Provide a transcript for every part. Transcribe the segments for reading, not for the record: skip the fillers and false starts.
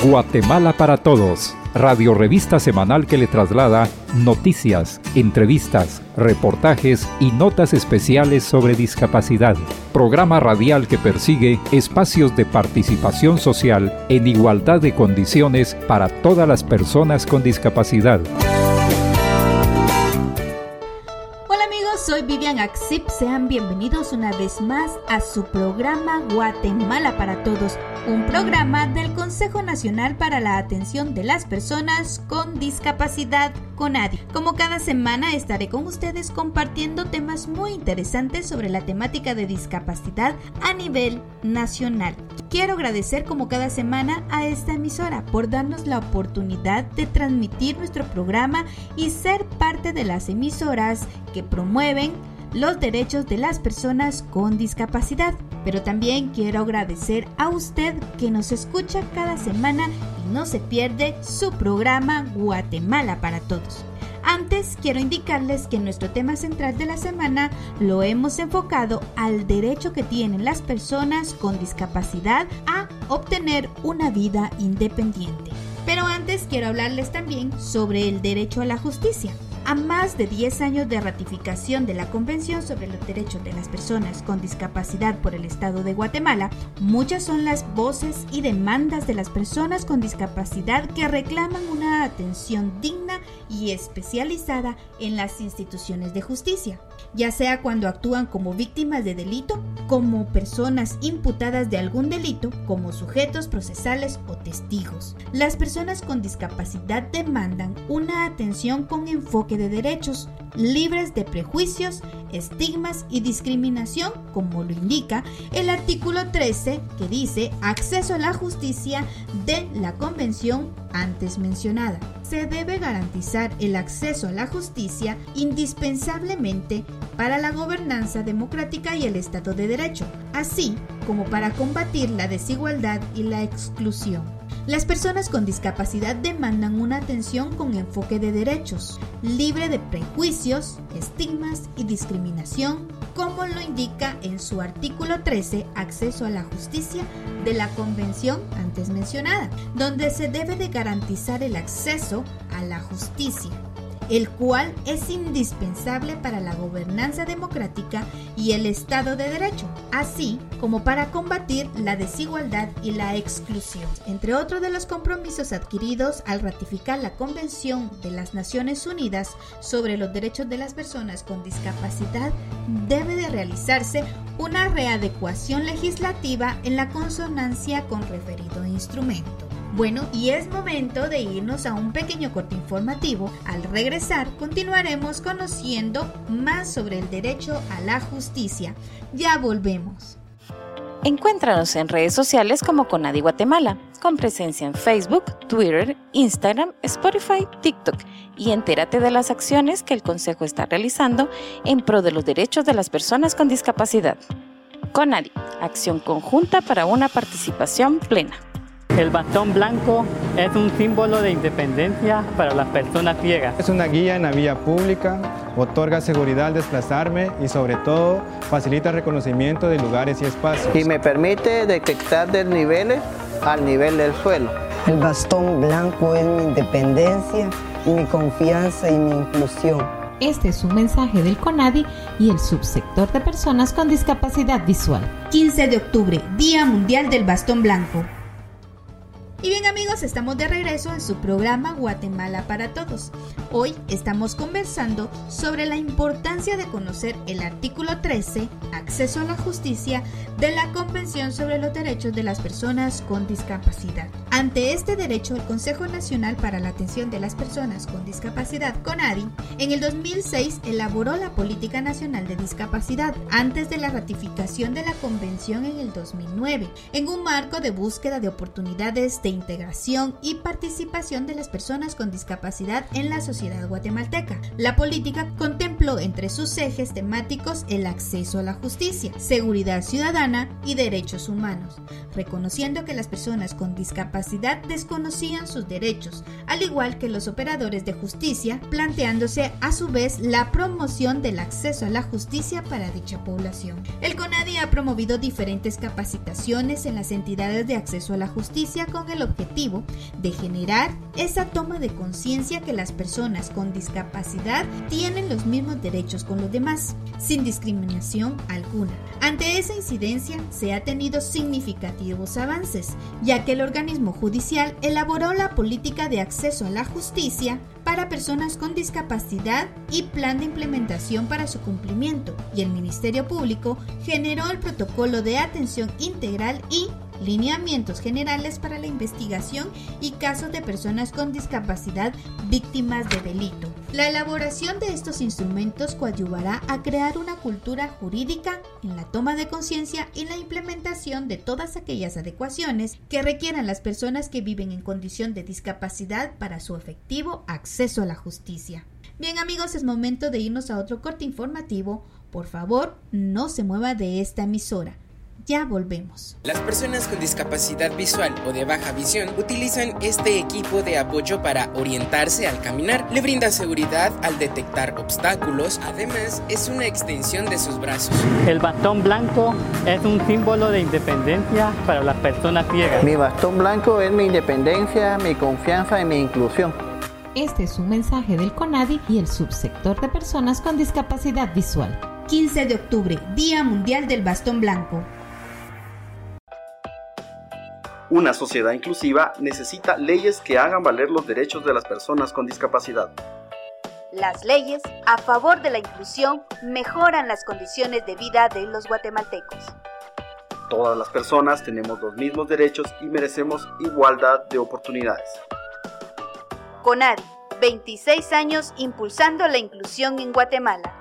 Guatemala para Todos, radio revista semanal que le traslada noticias, entrevistas, reportajes y notas especiales sobre discapacidad. Programa radial que persigue espacios de participación social en igualdad de condiciones para todas las personas con discapacidad. Soy Vivian Axip, sean bienvenidos una vez más a su programa Guatemala para Todos, un programa del Consejo Nacional para la Atención de las Personas con Discapacidad, CONADI. Como cada semana estaré con ustedes compartiendo temas muy interesantes sobre la temática de discapacidad a nivel nacional. Quiero agradecer como cada semana a esta emisora por darnos la oportunidad de transmitir nuestro programa y ser parte de las emisoras que promueven los derechos de las personas con discapacidad. Pero también quiero agradecer a usted que nos escucha cada semana y no se pierde su programa Guatemala para Todos. Antes quiero indicarles que nuestro tema central de la semana lo hemos enfocado al derecho que tienen las personas con discapacidad a obtener una vida independiente. Pero antes quiero hablarles también sobre el derecho a la justicia. A más de 10 años de ratificación de la Convención sobre los Derechos de las Personas con Discapacidad por el Estado de Guatemala, muchas son las voces y demandas de las personas con discapacidad que reclaman una atención digna y especializada en las instituciones de justicia, ya sea cuando actúan como víctimas de delito, como personas imputadas de algún delito, como sujetos procesales o testigos. Las personas con discapacidad demandan una atención con enfoque de derechos, libres de prejuicios, estigmas y discriminación, como lo indica el artículo 13, que dice acceso a la justicia de la Convención antes mencionada. Se debe garantizar el acceso a la justicia indispensablemente para la gobernanza democrática y el Estado de Derecho, así como para combatir la desigualdad y la exclusión. Las personas con discapacidad demandan una atención con enfoque de derechos, libre de prejuicios, estigmas y discriminación, como lo indica en su artículo 13, acceso a la justicia de la Convención antes mencionada, donde se debe de garantizar el acceso a la justicia, el cual es indispensable para la gobernanza democrática y el Estado de Derecho, así como para combatir la desigualdad y la exclusión. Entre otros de los compromisos adquiridos al ratificar la Convención de las Naciones Unidas sobre los Derechos de las Personas con Discapacidad, debe de realizarse una readecuación legislativa en la consonancia con referido instrumento. Bueno, y es momento de irnos a un pequeño corte informativo. Al regresar, continuaremos conociendo más sobre el derecho a la justicia. Ya volvemos. Encuéntranos en redes sociales como CONADI Guatemala, con presencia en Facebook, Twitter, Instagram, Spotify, TikTok, y entérate de las acciones que el Consejo está realizando en pro de los derechos de las personas con discapacidad. CONADI, acción conjunta para una participación plena. El bastón blanco es un símbolo de independencia para las personas ciegas. Es una guía en la vía pública, otorga seguridad al desplazarme y sobre todo facilita el reconocimiento de lugares y espacios. Y me permite detectar desniveles al nivel del suelo. El bastón blanco es mi independencia, mi confianza y mi inclusión. Este es un mensaje del CONADI y el subsector de personas con discapacidad visual. 15 de octubre, Día Mundial del Bastón Blanco. Y bien amigos, estamos de regreso en su programa Guatemala para Todos. Hoy estamos conversando sobre la importancia de conocer el artículo 13, acceso a la justicia, de la Convención sobre los Derechos de las Personas con Discapacidad. Ante este derecho, el Consejo Nacional para la Atención de las Personas con Discapacidad, CONADI, en el 2006 elaboró la Política Nacional de Discapacidad, antes de la ratificación de la Convención en el 2009, en un marco de búsqueda de oportunidades de integración y participación de las personas con discapacidad en la sociedad guatemalteca. La política contempló entre sus ejes temáticos el acceso a la justicia, seguridad ciudadana y derechos humanos, reconociendo que las personas con discapacidad discapacidad desconocían sus derechos, al igual que los operadores de justicia, planteándose a su vez la promoción del acceso a la justicia para dicha población. El CONADI ha promovido diferentes capacitaciones en las entidades de acceso a la justicia con el objetivo de generar esa toma de conciencia que las personas con discapacidad tienen los mismos derechos con los demás, sin discriminación alguna. Ante esa incidencia se ha tenido significativos avances, ya que el organismo judicial elaboró la política de acceso a la justicia para personas con discapacidad y plan de implementación para su cumplimiento, y el Ministerio Público generó el protocolo de atención integral y lineamientos generales para la investigación y casos de personas con discapacidad víctimas de delito. La elaboración de estos instrumentos coadyuvará a crear una cultura jurídica en la toma de conciencia y la implementación de todas aquellas adecuaciones que requieran las personas que viven en condición de discapacidad para su efectivo acceso a la justicia. Bien amigos, es momento de irnos a otro corte informativo. Por favor, no se mueva de esta emisora. Ya volvemos. Las personas con discapacidad visual o de baja visión utilizan este equipo de apoyo para orientarse al caminar. Le brinda seguridad al detectar obstáculos. Además, es una extensión de sus brazos. El bastón blanco es un símbolo de independencia para las personas ciegas. Mi bastón blanco es mi independencia, mi confianza y mi inclusión. Este es un mensaje del CONADI y el subsector de personas con discapacidad visual. 15 de octubre, Día Mundial del Bastón Blanco. Una sociedad inclusiva necesita leyes que hagan valer los derechos de las personas con discapacidad. Las leyes a favor de la inclusión mejoran las condiciones de vida de los guatemaltecos. Todas las personas tenemos los mismos derechos y merecemos igualdad de oportunidades. CONADI, 26 años impulsando la inclusión en Guatemala.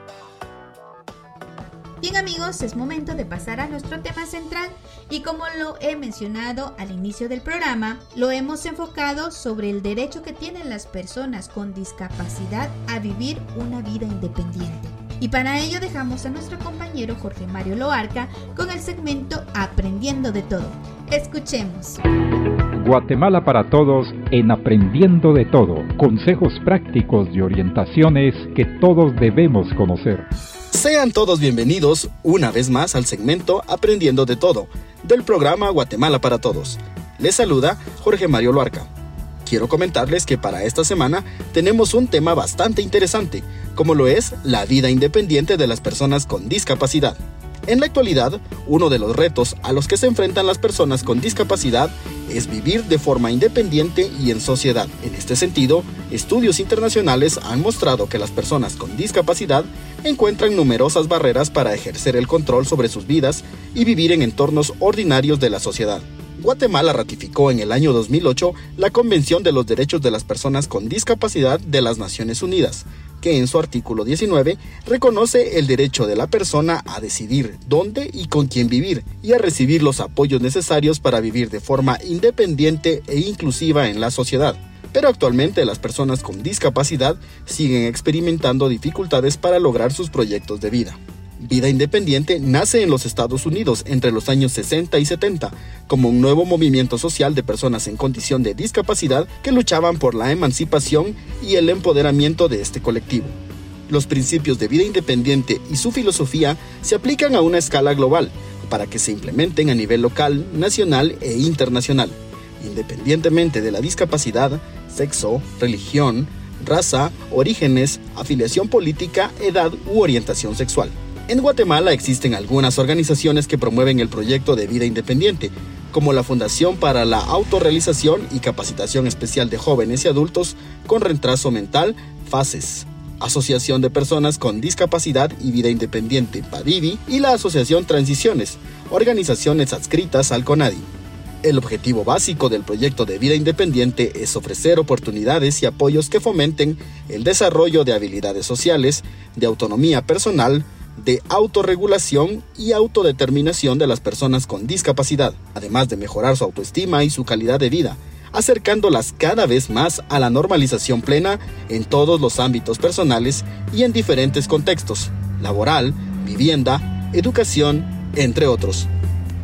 Bien amigos, es momento de pasar a nuestro tema central y como lo he mencionado al inicio del programa, lo hemos enfocado sobre el derecho que tienen las personas con discapacidad a vivir una vida independiente. Y para ello dejamos a nuestro compañero Jorge Mario Loarca con el segmento Aprendiendo de Todo. Escuchemos. Guatemala para todos en Aprendiendo de Todo. Consejos prácticos y orientaciones que todos debemos conocer. Sean todos bienvenidos una vez más al segmento Aprendiendo de Todo, del programa Guatemala para Todos. Les saluda Jorge Mario Loarca. Quiero comentarles que para esta semana tenemos un tema bastante interesante, como lo es la vida independiente de las personas con discapacidad. En la actualidad, uno de los retos a los que se enfrentan las personas con discapacidad es vivir de forma independiente y en sociedad. En este sentido, estudios internacionales han mostrado que las personas con discapacidad encuentran numerosas barreras para ejercer el control sobre sus vidas y vivir en entornos ordinarios de la sociedad. Guatemala ratificó en el año 2008 la Convención de los Derechos de las Personas con Discapacidad de las Naciones Unidas, que en su artículo 19 reconoce el derecho de la persona a decidir dónde y con quién vivir y a recibir los apoyos necesarios para vivir de forma independiente e inclusiva en la sociedad. Pero actualmente las personas con discapacidad siguen experimentando dificultades para lograr sus proyectos de vida. Vida Independiente nace en los Estados Unidos entre los años 60 y 70 como un nuevo movimiento social de personas en condición de discapacidad que luchaban por la emancipación y el empoderamiento de este colectivo. Los principios de vida independiente y su filosofía se aplican a una escala global para que se implementen a nivel local, nacional e internacional, independientemente de la discapacidad, sexo, religión, raza, orígenes, afiliación política, edad u orientación sexual. En Guatemala existen algunas organizaciones que promueven el proyecto de vida independiente, como la Fundación para la Autorrealización y Capacitación Especial de Jóvenes y Adultos con Retraso Mental, FACES, Asociación de Personas con Discapacidad y Vida Independiente, PADIVI, y la Asociación Transiciones, organizaciones adscritas al CONADI. El objetivo básico del proyecto de vida independiente es ofrecer oportunidades y apoyos que fomenten el desarrollo de habilidades sociales, de autonomía personal, de autorregulación y autodeterminación de las personas con discapacidad, además de mejorar su autoestima y su calidad de vida, acercándolas cada vez más a la normalización plena en todos los ámbitos personales y en diferentes contextos, laboral, vivienda, educación, entre otros.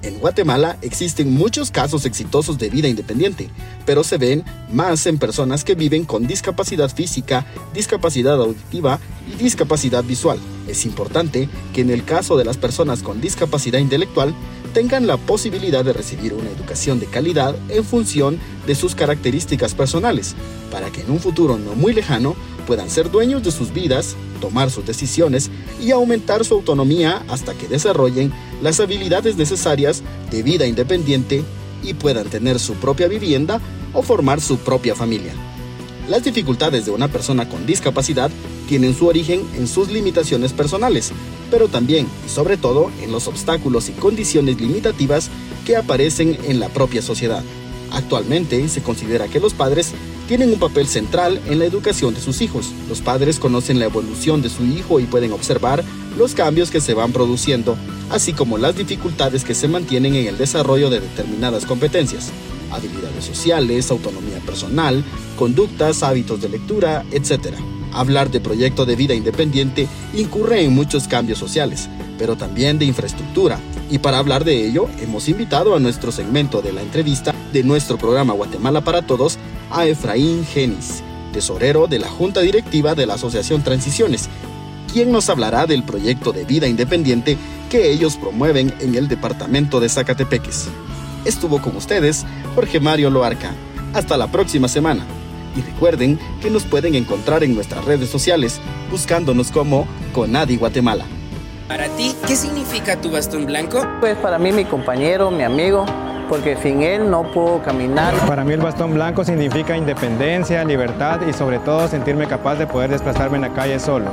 En Guatemala existen muchos casos exitosos de vida independiente, pero se ven más en personas que viven con discapacidad física, discapacidad auditiva y discapacidad visual. Es importante que en el caso de las personas con discapacidad intelectual tengan la posibilidad de recibir una educación de calidad en función de sus características personales, para que en un futuro no muy lejano puedan ser dueños de sus vidas, tomar sus decisiones y aumentar su autonomía hasta que desarrollen las habilidades necesarias de vida independiente y puedan tener su propia vivienda o formar su propia familia. Las dificultades de una persona con discapacidad tienen su origen en sus limitaciones personales, pero también y sobre todo en los obstáculos y condiciones limitativas que aparecen en la propia sociedad. Actualmente se considera que los padres tienen un papel central en la educación de sus hijos. Los padres conocen la evolución de su hijo y pueden observar los cambios que se van produciendo, así como las dificultades que se mantienen en el desarrollo de determinadas competencias, habilidades sociales, autonomía personal, conductas, hábitos de lectura, etc. Hablar de proyecto de vida independiente incurre en muchos cambios sociales, pero también de infraestructura. Y para hablar de ello, hemos invitado a nuestro segmento de la entrevista de nuestro programa Guatemala para Todos a Efraín Genis, tesorero de la Junta Directiva de la Asociación Transiciones, quien nos hablará del proyecto de vida independiente que ellos promueven en el departamento de Zacatepeques. Estuvo con ustedes Jorge Mario Loarca. Hasta la próxima semana. Y recuerden que nos pueden encontrar en nuestras redes sociales buscándonos como Conadi Guatemala. Para ti, ¿qué significa tu bastón blanco? Pues para mí mi compañero, mi amigo, porque sin él no puedo caminar. Para mí el bastón blanco significa independencia, libertad y sobre todo sentirme capaz de poder desplazarme en la calle solo.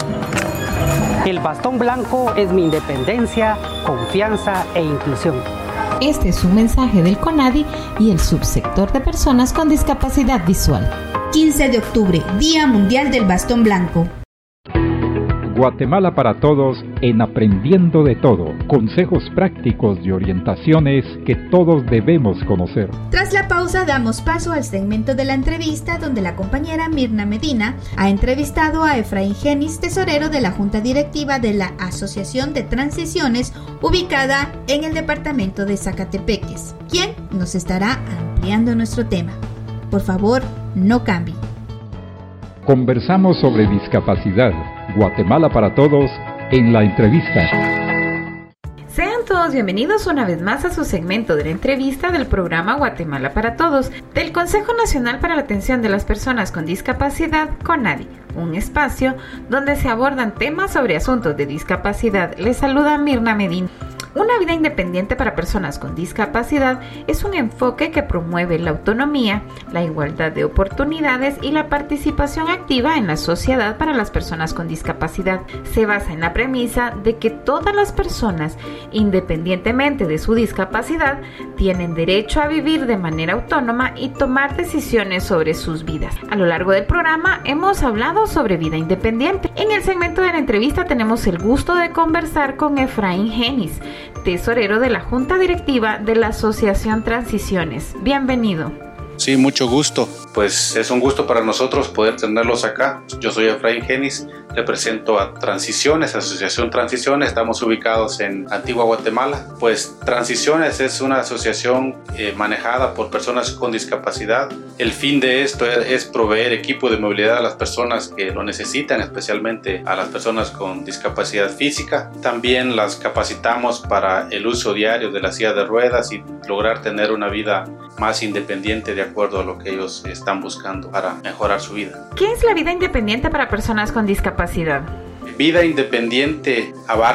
El bastón blanco es mi independencia, confianza e inclusión. Este es un mensaje del CONADI y el subsector de personas con discapacidad visual. 15 de octubre, Día Mundial del Bastón Blanco. Guatemala para Todos en Aprendiendo de Todo. Consejos prácticos y orientaciones que todos debemos conocer. Tras la pausa damos paso al segmento de la entrevista donde la compañera Mirna Medina ha entrevistado a Efraín Genis, tesorero de la Junta Directiva de la Asociación de Transiciones ubicada en el departamento de Zacatepeques, quien nos estará ampliando nuestro tema. Por favor, no cambie. Conversamos sobre discapacidad. Guatemala para Todos en la entrevista. Sean todos bienvenidos una vez más a su segmento de la entrevista del programa Guatemala para Todos del Consejo Nacional para la Atención de las Personas con Discapacidad, CONADI, un espacio donde se abordan temas sobre asuntos de discapacidad. Les saluda Mirna Medina. Una vida independiente para personas con discapacidad es un enfoque que promueve la autonomía, la igualdad de oportunidades y la participación activa en la sociedad para las personas con discapacidad. Se basa en la premisa de que todas las personas, independientemente de su discapacidad, tienen derecho a vivir de manera autónoma y tomar decisiones sobre sus vidas. A lo largo del programa hemos hablado sobre vida independiente. En el segmento de la entrevista tenemos el gusto de conversar con Efraín Genis, tesorero de la Junta Directiva de la Asociación Transiciones. Bienvenido. Sí, mucho gusto. Pues es un gusto para nosotros poder tenerlos acá. Yo soy Efraín Genis, represento a Transiciones, Asociación Transiciones. Estamos ubicados en Antigua Guatemala. Pues Transiciones es una asociación manejada por personas con discapacidad. El fin de esto es proveer equipo de movilidad a las personas que lo necesitan, especialmente a las personas con discapacidad física. También las capacitamos para el uso diario de la silla de ruedas y lograr tener una vida más independiente de acuerdo a lo que ellos están buscando para mejorar su vida. ¿Qué es la vida independiente para personas con discapacidad? Vida independiente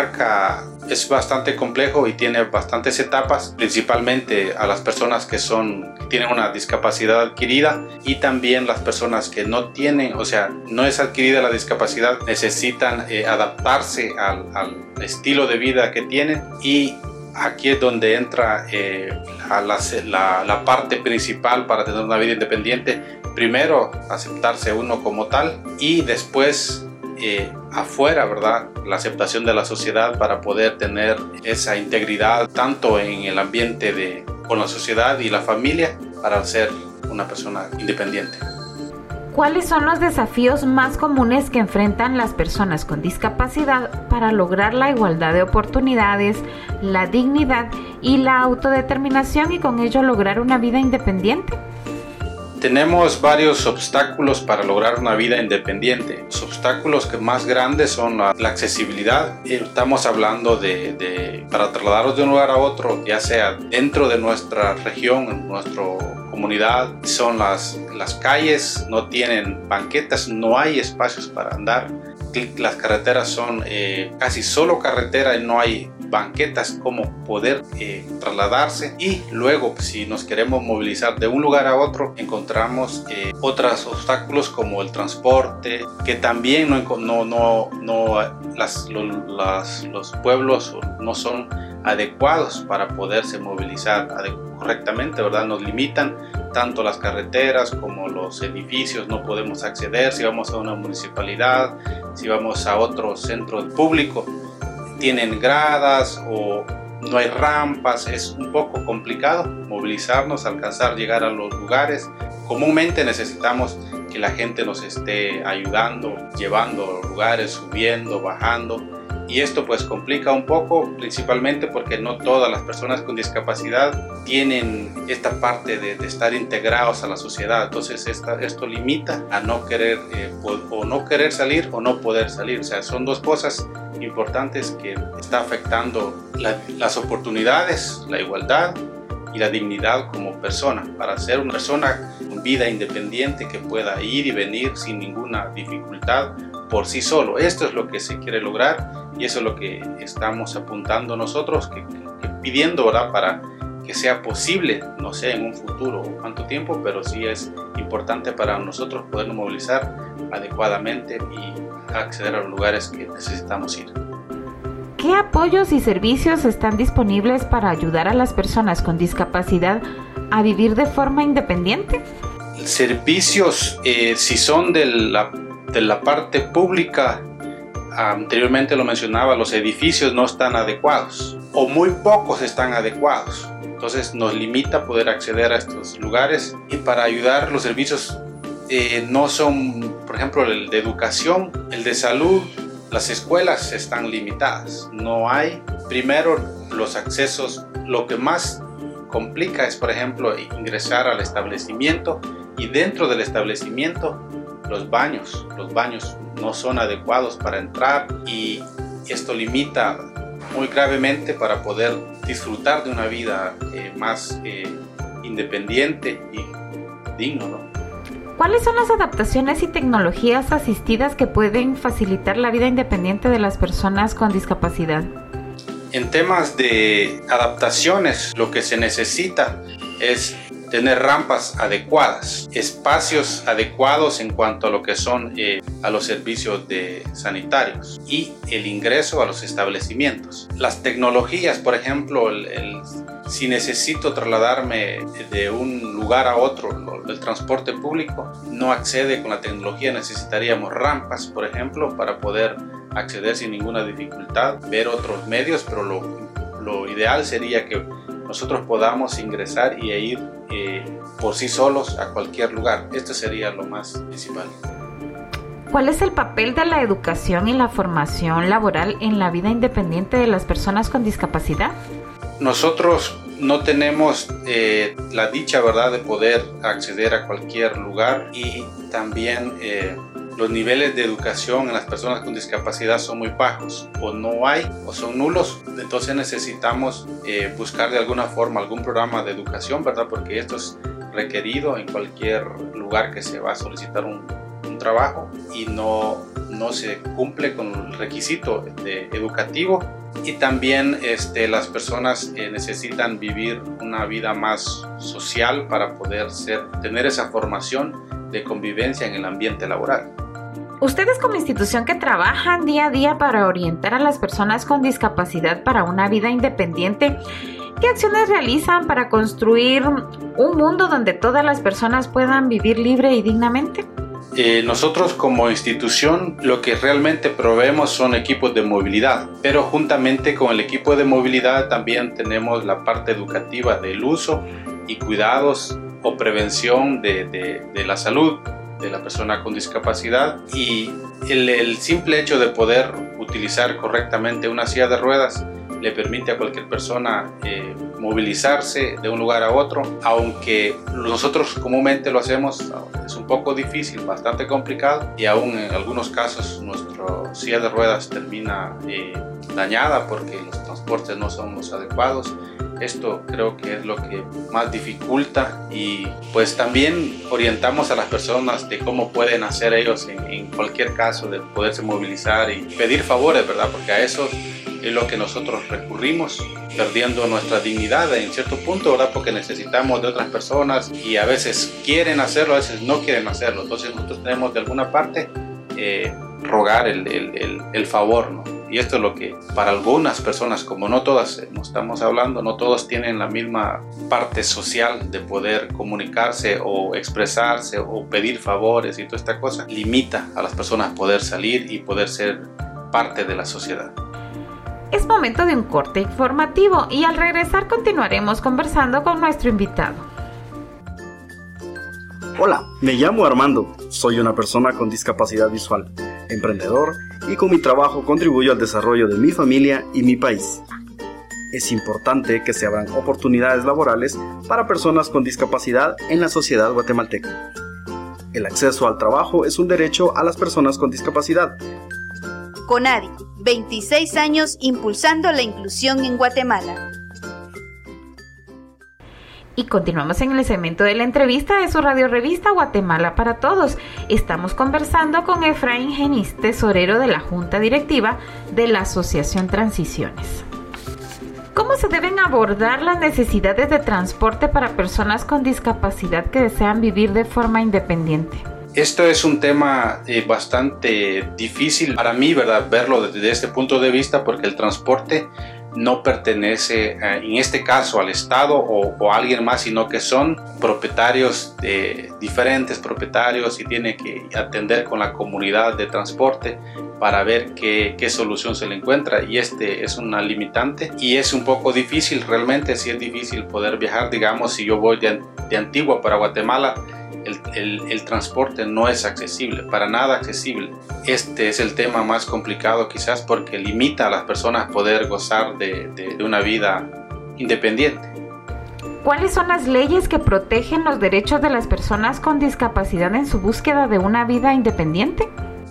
es bastante complejo y tiene bastantes etapas, principalmente a las personas que tienen una discapacidad adquirida y también las personas que no tienen, o sea, no es adquirida la discapacidad, necesitan adaptarse al estilo de vida que tienen, y aquí es donde entra la parte principal para tener una vida independiente. Primero, aceptarse uno como tal, y después afuera, ¿verdad? La aceptación de la sociedad para poder tener esa integridad tanto en el ambiente con la sociedad y la familia para ser una persona independiente. ¿Cuáles son los desafíos más comunes que enfrentan las personas con discapacidad para lograr la igualdad de oportunidades, la dignidad y la autodeterminación y con ello lograr una vida independiente? Tenemos varios obstáculos para lograr una vida independiente. Los obstáculos que más grandes son la accesibilidad. Estamos hablando para trasladarnos de un lugar a otro, ya sea dentro de nuestra región, en nuestra comunidad, son las calles, no tienen banquetas, no hay espacios para andar. Las carreteras son casi solo carretera y no hay banquetas como poder trasladarse. Y luego, si nos queremos movilizar de un lugar a otro, encontramos otros obstáculos como el transporte, que también los pueblos no son adecuados para poderse movilizar correctamente, ¿verdad? Nos limitan tanto las carreteras como los edificios, no podemos acceder. Si vamos a una municipalidad, si vamos a otro centro público, tienen gradas o no hay rampas, es un poco complicado movilizarnos, alcanzar, llegar a los lugares. Comúnmente necesitamos que la gente nos esté ayudando, llevando a los lugares, subiendo, bajando. Y esto pues complica un poco, principalmente porque no todas las personas con discapacidad tienen esta parte de estar integrados a la sociedad. Entonces esto limita a no querer o no querer salir o no poder salir. O sea, son dos cosas importantes que está afectando las oportunidades, la igualdad y la dignidad como persona, para ser una persona con vida independiente que pueda ir y venir sin ninguna dificultad por sí solo. Esto es lo que se quiere lograr y eso es lo que estamos apuntando nosotros, que pidiendo, ¿verdad?, para que sea posible, no sé en un futuro o cuánto tiempo, pero sí es importante para nosotros podernos movilizar adecuadamente y acceder a los lugares que necesitamos ir. ¿Qué apoyos y servicios están disponibles para ayudar a las personas con discapacidad a vivir de forma independiente? Servicios, si son de la parte pública, anteriormente lo mencionaba, los edificios no están adecuados o muy pocos están adecuados. Entonces nos limita poder acceder a estos lugares, y para ayudar los servicios no son, por ejemplo, el de educación, el de salud, las escuelas están limitadas. No hay, primero, los accesos. Lo que más complica es, por ejemplo, ingresar al establecimiento, y dentro del establecimiento los baños no son adecuados para entrar, y esto limita muy gravemente para poder disfrutar de una vida más independiente y digno, ¿no? ¿Cuáles son las adaptaciones y tecnologías asistidas que pueden facilitar la vida independiente de las personas con discapacidad? En temas de adaptaciones, lo que se necesita es tener rampas adecuadas, espacios adecuados en cuanto a lo que son a los servicios sanitarios y el ingreso a los establecimientos. Las tecnologías, por ejemplo, si necesito trasladarme de un lugar a otro, el transporte público no accede con la tecnología, necesitaríamos rampas, por ejemplo, para poder acceder sin ninguna dificultad, ver otros medios, pero lo ideal sería que nosotros podamos ingresar y ir por sí solos a cualquier lugar. Esto sería lo más principal. ¿Cuál es el papel de la educación y la formación laboral en la vida independiente de las personas con discapacidad? Nosotros no tenemos la dicha, ¿verdad?, de poder acceder a cualquier lugar, y también los niveles de educación en las personas con discapacidad son muy bajos, o no hay, o son nulos. Entonces necesitamos buscar de alguna forma algún programa de educación, ¿verdad?, porque esto es requerido en cualquier lugar que se va a solicitar un trabajo, y no se cumple con el requisito educativo. Y también las personas necesitan vivir una vida más social para poder tener esa formación de convivencia en el ambiente laboral. Ustedes, como institución que trabajan día a día para orientar a las personas con discapacidad para una vida independiente, ¿qué acciones realizan para construir un mundo donde todas las personas puedan vivir libre y dignamente? Nosotros como institución lo que realmente proveemos son equipos de movilidad, pero juntamente con el equipo de movilidad también tenemos la parte educativa del uso y cuidados o prevención de la salud. de la persona con discapacidad, y el simple hecho de poder utilizar correctamente una silla de ruedas le permite a cualquier persona movilizarse de un lugar a otro, aunque nosotros comúnmente lo hacemos, es un poco difícil, bastante complicado, y aún en algunos casos nuestra silla de ruedas termina dañada porque los transportes no son los adecuados. Esto creo que es lo que más dificulta, y pues también orientamos a las personas de cómo pueden hacer ellos en cualquier caso de poderse movilizar y pedir favores, ¿verdad? Porque a eso es lo que nosotros recurrimos, perdiendo nuestra dignidad en cierto punto, ¿verdad? Porque necesitamos de otras personas y a veces quieren hacerlo, a veces no quieren hacerlo. Entonces nosotros tenemos de alguna parte rogar el favor, ¿no? Y esto es lo que para algunas personas, como no todas, no estamos hablando, no todos tienen la misma parte social de poder comunicarse o expresarse o pedir favores y toda esta cosa, limita a las personas poder salir y poder ser parte de la sociedad. Es momento de un corte informativo y al regresar continuaremos conversando con nuestro invitado. Hola, me llamo Armando, soy una persona con discapacidad visual, emprendedor, y con mi trabajo contribuyo al desarrollo de mi familia y mi país. Es importante que se abran oportunidades laborales para personas con discapacidad en la sociedad guatemalteca. El acceso al trabajo es un derecho a las personas con discapacidad. CONADI, 26 años impulsando la inclusión en Guatemala. Y continuamos en el segmento de la entrevista de su radiorevista Guatemala para Todos. Estamos conversando con Efraín Genís, tesorero de la Junta Directiva de la Asociación Transiciones. ¿Cómo se deben abordar las necesidades de transporte para personas con discapacidad que desean vivir de forma independiente? Esto es un tema bastante difícil para mí, ¿verdad? Verlo desde este punto de vista, porque el transporte no pertenece en este caso al Estado o a alguien más, sino que son propietarios diferentes propietarios, y tiene que atender con la comunidad de transporte para ver qué solución se le encuentra, y este es una limitante y es un poco difícil, realmente sí es difícil poder viajar. Digamos, si yo voy de Antigua para Guatemala, el transporte no es accesible, para nada accesible. Este es el tema más complicado quizás, porque limita a las personas poder gozar de una vida independiente. ¿Cuáles son las leyes que protegen los derechos de las personas con discapacidad en su búsqueda de una vida independiente?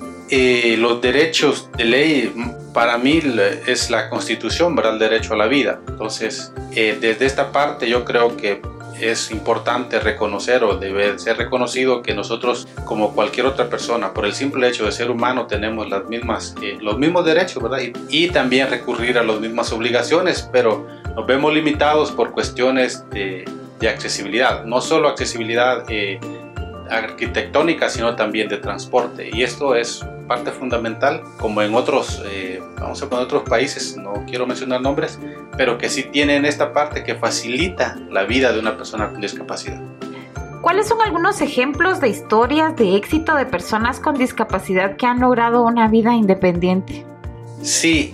Los derechos de ley para mí es la Constitución, ¿verdad? El derecho a la vida. Entonces, desde esta parte yo creo que es importante reconocer, o debe ser reconocido, que nosotros, como cualquier otra persona, por el simple hecho de ser humano, tenemos los mismos derechos, ¿verdad? Y también recurrir a las mismas obligaciones, pero nos vemos limitados por cuestiones de accesibilidad, no solo accesibilidad arquitectónica, sino también de transporte, y esto es parte fundamental, como en otros vamos a poner otros países, no quiero mencionar nombres, pero que sí tienen esta parte que facilita la vida de una persona con discapacidad. ¿Cuáles son algunos ejemplos de historias de éxito de personas con discapacidad que han logrado una vida independiente? Sí,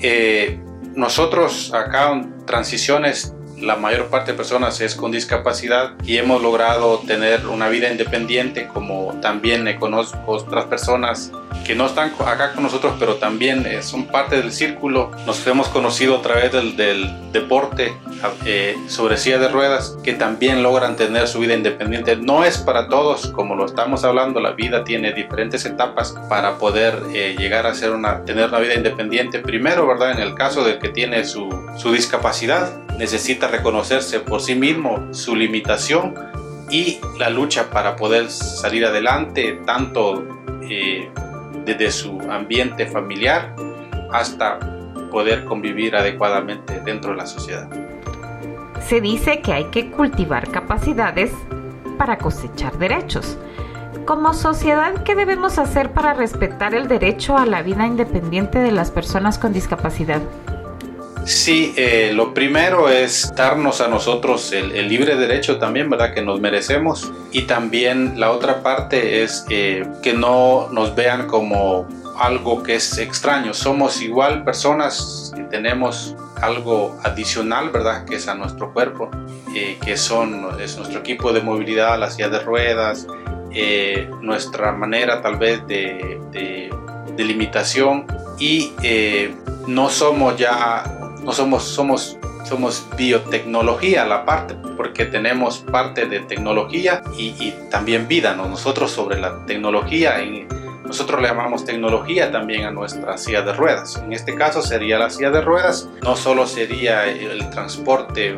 nosotros acá en Transiciones, la mayor parte de personas es con discapacidad y hemos logrado tener una vida independiente, como también conozco otras personas que no están acá con nosotros, pero también son parte del círculo. Nos hemos conocido a través del deporte sobre silla de ruedas, que también logran tener su vida independiente. No es para todos, como lo estamos hablando, la vida tiene diferentes etapas para poder llegar a tener una vida independiente. Primero, ¿verdad? En el caso del que tiene su discapacidad, necesita reconocerse por sí mismo su limitación y la lucha para poder salir adelante, tanto desde su ambiente familiar hasta poder convivir adecuadamente dentro de la sociedad. Se dice que hay que cultivar capacidades para cosechar derechos. Como sociedad, ¿qué debemos hacer para respetar el derecho a la vida independiente de las personas con discapacidad? Sí, lo primero es darnos a nosotros el libre derecho también, ¿verdad? Que nos merecemos. Y también la otra parte es que no nos vean como algo que es extraño. Somos igual personas que tenemos algo adicional, ¿verdad? Que es a nuestro cuerpo, que es nuestro equipo de movilidad, las sillas de ruedas, nuestra manera tal vez de limitación, y somos biotecnología a la parte, porque tenemos parte de tecnología y también vida, ¿no? Nosotros sobre la tecnología, nosotros le llamamos tecnología también a nuestra silla de ruedas. En este caso sería la silla de ruedas, no solo sería el transporte,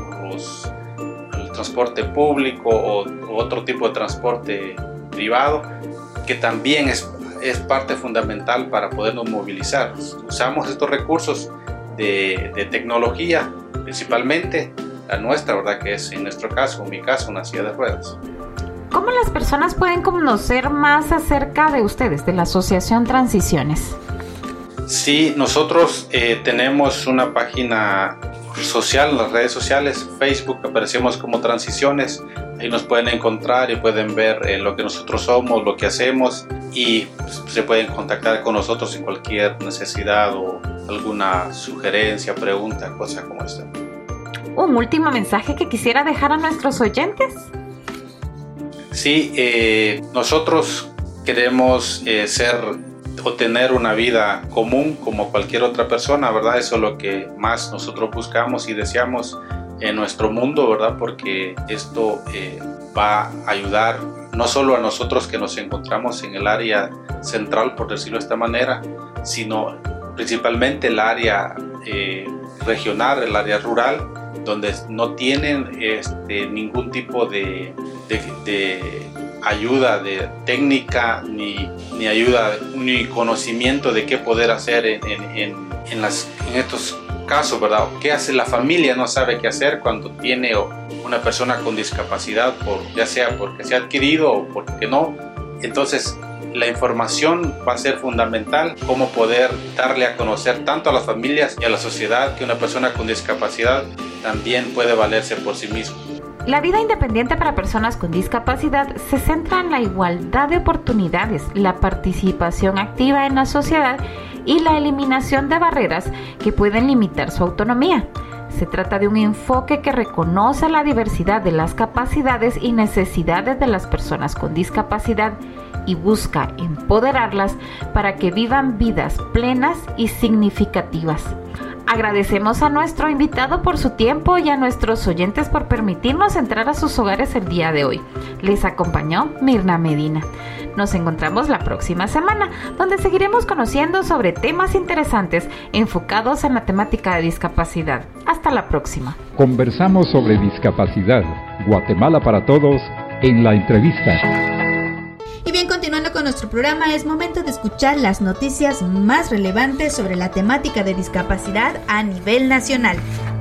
el transporte público o otro tipo de transporte privado, que también es parte fundamental para podernos movilizar. Usamos estos recursos de tecnología, principalmente la nuestra, ¿verdad? Que es en nuestro caso, en mi caso, una silla de ruedas. ¿Cómo las personas pueden conocer más acerca de ustedes, de la Asociación Transiciones? Sí, nosotros tenemos una página social, en las redes sociales, Facebook, aparecemos como Transiciones. Ahí nos pueden encontrar y pueden ver lo que nosotros somos, lo que hacemos, y se pueden contactar con nosotros en cualquier necesidad o alguna sugerencia, pregunta, cosa como esta. ¿Un último mensaje que quisiera dejar a nuestros oyentes? Sí, nosotros queremos tener una vida común como cualquier otra persona, ¿verdad? Eso es lo que más nosotros buscamos y deseamos en nuestro mundo, ¿verdad? Porque esto va a ayudar no solo a nosotros que nos encontramos en el área central, por decirlo de esta manera, sino principalmente el área regional, el área rural, donde no tienen ningún tipo de ayuda de técnica, ni ayuda, ni conocimiento de qué poder hacer en estos casos, ¿verdad? ¿Qué hace la familia? No sabe qué hacer cuando tiene una persona con discapacidad, ya sea porque se ha adquirido o porque no. Entonces, la información va a ser fundamental, cómo poder darle a conocer tanto a las familias y a la sociedad que una persona con discapacidad también puede valerse por sí mismo. La vida independiente para personas con discapacidad se centra en la igualdad de oportunidades, la participación activa en la sociedad y la eliminación de barreras que pueden limitar su autonomía. Se trata de un enfoque que reconoce la diversidad de las capacidades y necesidades de las personas con discapacidad y busca empoderarlas para que vivan vidas plenas y significativas. Agradecemos a nuestro invitado por su tiempo y a nuestros oyentes por permitirnos entrar a sus hogares el día de hoy. Les acompañó Mirna Medina. Nos encontramos la próxima semana, donde seguiremos conociendo sobre temas interesantes enfocados en la temática de discapacidad. Hasta la próxima. Conversamos sobre discapacidad. Guatemala para todos en la entrevista. Y bien, continuando con nuestro programa, es momento de escuchar las noticias más relevantes sobre la temática de discapacidad a nivel nacional.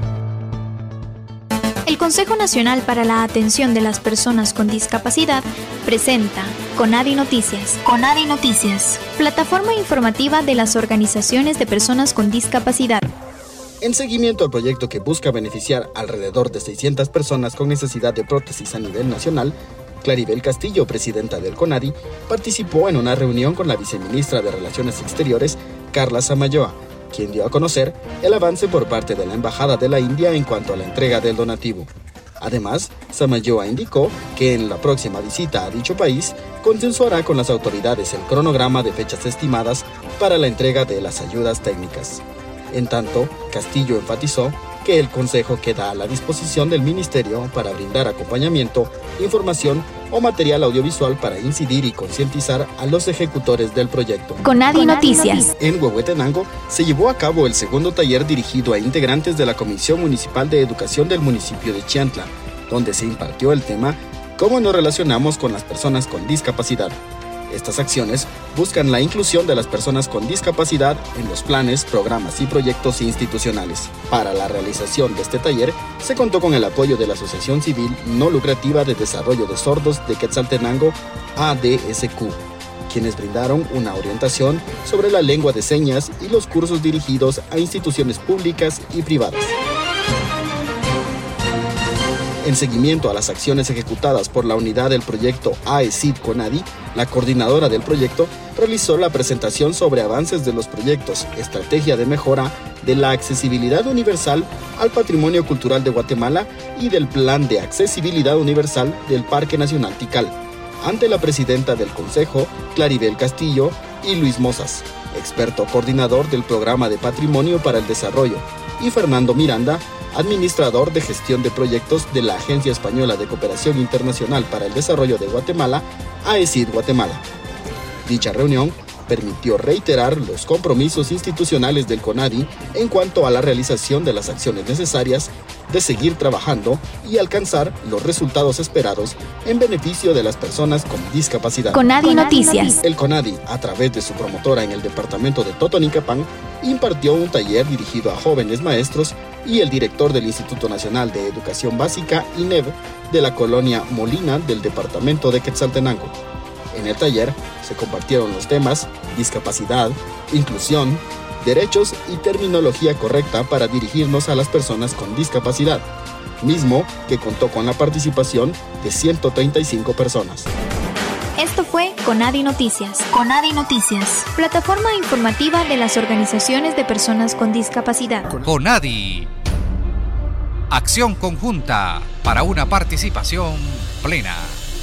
El Consejo Nacional para la Atención de las Personas con Discapacidad presenta CONADI Noticias. CONADI Noticias, plataforma informativa de las organizaciones de personas con discapacidad. En seguimiento al proyecto que busca beneficiar alrededor de 600 personas con necesidad de prótesis a nivel nacional, Claribel Castillo, presidenta del CONADI, participó en una reunión con la viceministra de Relaciones Exteriores, Carla Samayoa, quien dio a conocer el avance por parte de la Embajada de la India en cuanto a la entrega del donativo. Además, Samayoa indicó que en la próxima visita a dicho país consensuará con las autoridades el cronograma de fechas estimadas para la entrega de las ayudas técnicas. En tanto, Castillo enfatizó que el Consejo queda a la disposición del Ministerio para brindar acompañamiento, información o material audiovisual para incidir y concientizar a los ejecutores del proyecto. CONADI Noticias. En Huehuetenango se llevó a cabo el segundo taller dirigido a integrantes de la Comisión Municipal de Educación del municipio de Chiantla, donde se impartió el tema ¿Cómo nos relacionamos con las personas con discapacidad? Estas acciones buscan la inclusión de las personas con discapacidad en los planes, programas y proyectos institucionales. Para la realización de este taller, se contó con el apoyo de la Asociación Civil No Lucrativa de Desarrollo de Sordos de Quetzaltenango, ADSQ, quienes brindaron una orientación sobre la lengua de señas y los cursos dirigidos a instituciones públicas y privadas. En seguimiento a las acciones ejecutadas por la unidad del proyecto AECID CONADI, la coordinadora del proyecto realizó la presentación sobre avances de los proyectos, estrategia de mejora de la accesibilidad universal al patrimonio cultural de Guatemala y del Plan de Accesibilidad Universal del Parque Nacional Tikal. ante la presidenta del Consejo, Claribel Castillo, y Luis Mozas, experto coordinador del Programa de Patrimonio para el Desarrollo, y Fernando Miranda, administrador de gestión de proyectos de la Agencia Española de Cooperación Internacional para el Desarrollo de Guatemala, AECID Guatemala. Dicha reunión permitió reiterar los compromisos institucionales del CONADI en cuanto a la realización de las acciones necesarias de seguir trabajando y alcanzar los resultados esperados en beneficio de las personas con discapacidad. CONADI Noticias. El CONADI, a través de su promotora en el departamento de Totonicapán, impartió un taller dirigido a jóvenes maestros y el director del Instituto Nacional de Educación Básica, INEB, de la colonia Molina del departamento de Quetzaltenango. En el taller se compartieron los temas discapacidad, inclusión, derechos y terminología correcta para dirigirnos a las personas con discapacidad, mismo que contó con la participación de 135 personas. Esto fue CONADI Noticias. CONADI Noticias, plataforma informativa de las organizaciones de personas con discapacidad. CONADI. Acción conjunta para una participación plena.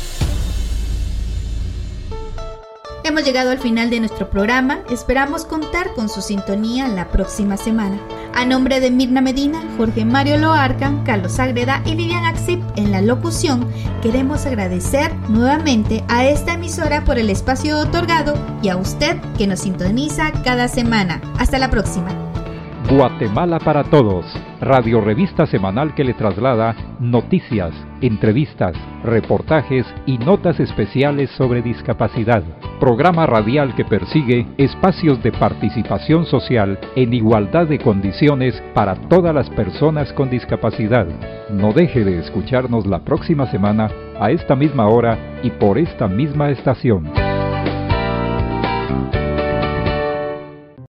Hemos llegado al final de nuestro programa, esperamos contar con su sintonía la próxima semana. A nombre de Mirna Medina, Jorge Mario Loarca, Carlos Agreda y Vivian Axip en la locución, queremos agradecer nuevamente a esta emisora por el espacio otorgado y a usted que nos sintoniza cada semana. Hasta la próxima. Guatemala para Todos, radio revista semanal que le traslada noticias, entrevistas, reportajes y notas especiales sobre discapacidad. Programa radial que persigue espacios de participación social en igualdad de condiciones para todas las personas con discapacidad. No deje de escucharnos la próxima semana a esta misma hora y por esta misma estación.